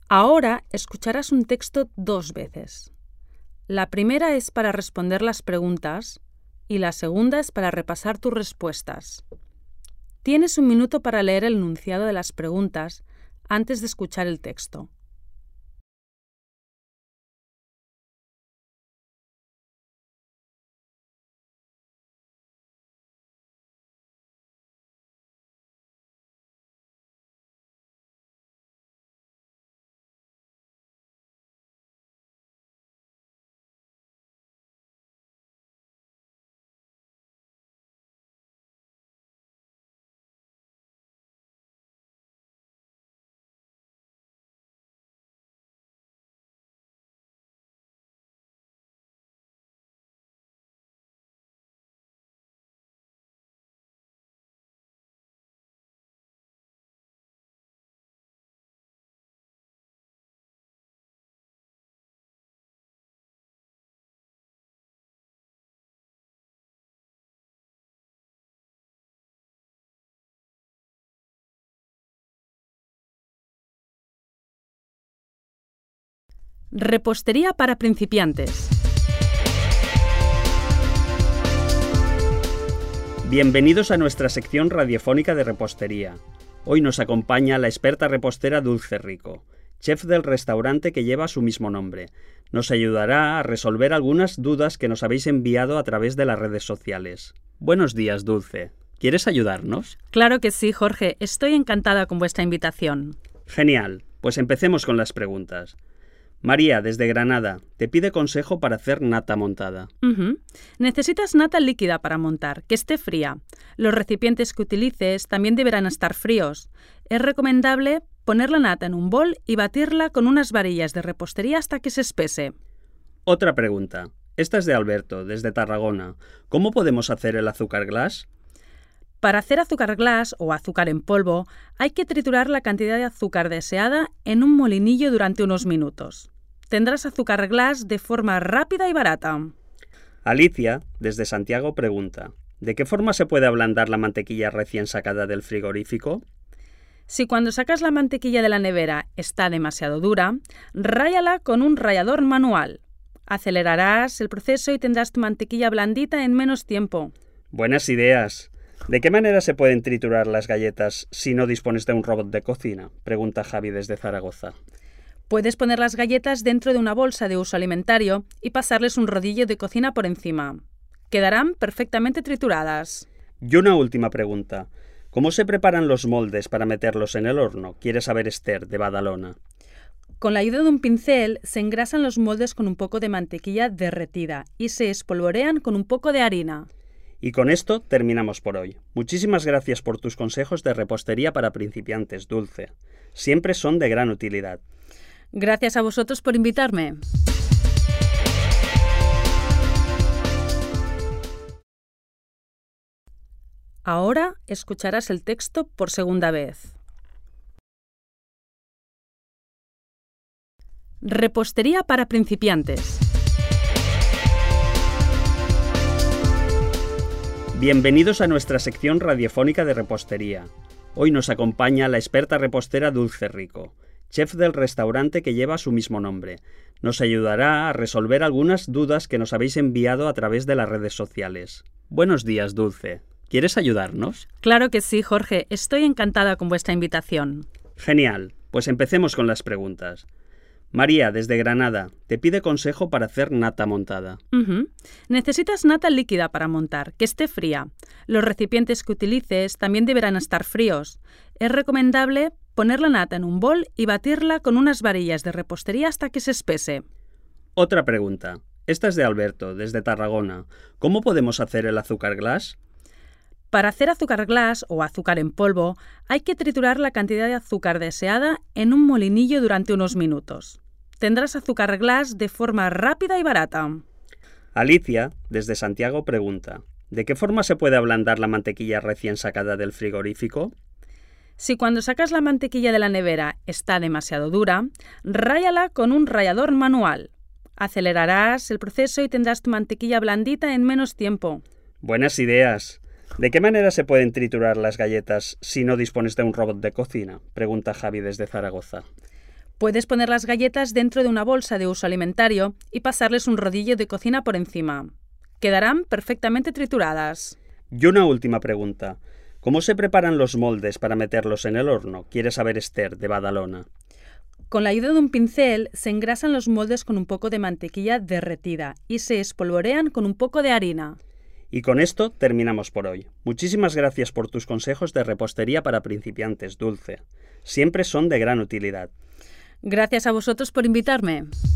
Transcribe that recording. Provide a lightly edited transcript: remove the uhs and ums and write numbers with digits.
Ahora escucharás un texto 2 veces. La primera es para responder las preguntas y la segunda es para repasar tus respuestas. Tienes 1 minuto para leer el enunciado de las preguntas antes de escuchar el texto. Repostería para principiantes. Bienvenidos a nuestra sección radiofónica de repostería. Hoy nos acompaña la experta repostera Dulce Rico, chef del restaurante que lleva su mismo nombre. Nos ayudará a resolver algunas dudas que nos habéis enviado a través de las redes sociales. Buenos días, Dulce. ¿Quieres ayudarnos? Claro que sí, Jorge. Estoy encantada con vuestra invitación. Genial. Pues empecemos con las preguntas. María, desde Granada, te pide consejo para hacer nata montada. Necesitas nata líquida para montar, que esté fría. Los recipientes que utilices también deberán estar fríos. Es recomendable poner la nata en un bol y batirla con unas varillas de repostería hasta que se espese. Otra pregunta. Esta es de Alberto, desde Tarragona. ¿Cómo podemos hacer el azúcar glass? Para hacer azúcar glass o azúcar en polvo, hay que triturar la cantidad de azúcar deseada en un molinillo durante unos minutos. Tendrás azúcar glass de forma rápida y barata. Alicia, desde Santiago, pregunta: ¿de qué forma se puede ablandar la mantequilla recién sacada del frigorífico? Si cuando sacas la mantequilla de la nevera está demasiado dura, ráyala con un rallador manual. Acelerarás el proceso y tendrás tu mantequilla blandita en menos tiempo. Buenas ideas. ¿De qué manera se pueden triturar las galletas si no dispones de un robot de cocina? Pregunta Javi desde Zaragoza. Puedes poner las galletas dentro de una bolsa de uso alimentario y pasarles un rodillo de cocina por encima. Quedarán perfectamente trituradas. Y una última pregunta. ¿Cómo se preparan los moldes para meterlos en el horno? Quiere saber Esther, de Badalona. Con la ayuda de un pincel se engrasan los moldes con un poco de mantequilla derretida y se espolvorean con un poco de harina. Y con esto terminamos por hoy. Muchísimas gracias por tus consejos de repostería para principiantes, Dulce. Siempre son de gran utilidad. Gracias a vosotros por invitarme. Ahora escucharás el texto por segunda vez. Repostería para principiantes. Bienvenidos a nuestra sección radiofónica de repostería. Hoy nos acompaña la experta repostera Dulce Rico, chef del restaurante que lleva su mismo nombre. Nos ayudará a resolver algunas dudas que nos habéis enviado a través de las redes sociales. Buenos días, Dulce. ¿Quieres ayudarnos? Claro que sí, Jorge. Estoy encantada con vuestra invitación. Genial. Pues empecemos con las preguntas. María, desde Granada, te pide consejo para hacer nata montada. Necesitas nata líquida para montar, que esté fría. Los recipientes que utilices también deberán estar fríos. Es recomendable poner la nata en un bol y batirla con unas varillas de repostería hasta que se espese. Otra pregunta. Esta es de Alberto, desde Tarragona. ¿Cómo podemos hacer el azúcar glass? Para hacer azúcar glass o azúcar en polvo, hay que triturar la cantidad de azúcar deseada en un molinillo durante unos minutos. Tendrás azúcar glass de forma rápida y barata. Alicia, desde Santiago, pregunta: ¿de qué forma se puede ablandar la mantequilla recién sacada del frigorífico? Si cuando sacas la mantequilla de la nevera está demasiado dura, ráyala con un rallador manual. Acelerarás el proceso y tendrás tu mantequilla blandita en menos tiempo. Buenas ideas. ¿De qué manera se pueden triturar las galletas si no dispones de un robot de cocina? Pregunta Javi desde Zaragoza. Puedes poner las galletas dentro de una bolsa de uso alimentario y pasarles un rodillo de cocina por encima. Quedarán perfectamente trituradas. Y una última pregunta. ¿Cómo se preparan los moldes para meterlos en el horno? Quiere saber Esther, de Badalona. Con la ayuda de un pincel se engrasan los moldes con un poco de mantequilla derretida y se espolvorean con un poco de harina. Y con esto terminamos por hoy. Muchísimas gracias por tus consejos de repostería para principiantes, Dulce. Siempre son de gran utilidad. Gracias a vosotros por invitarme.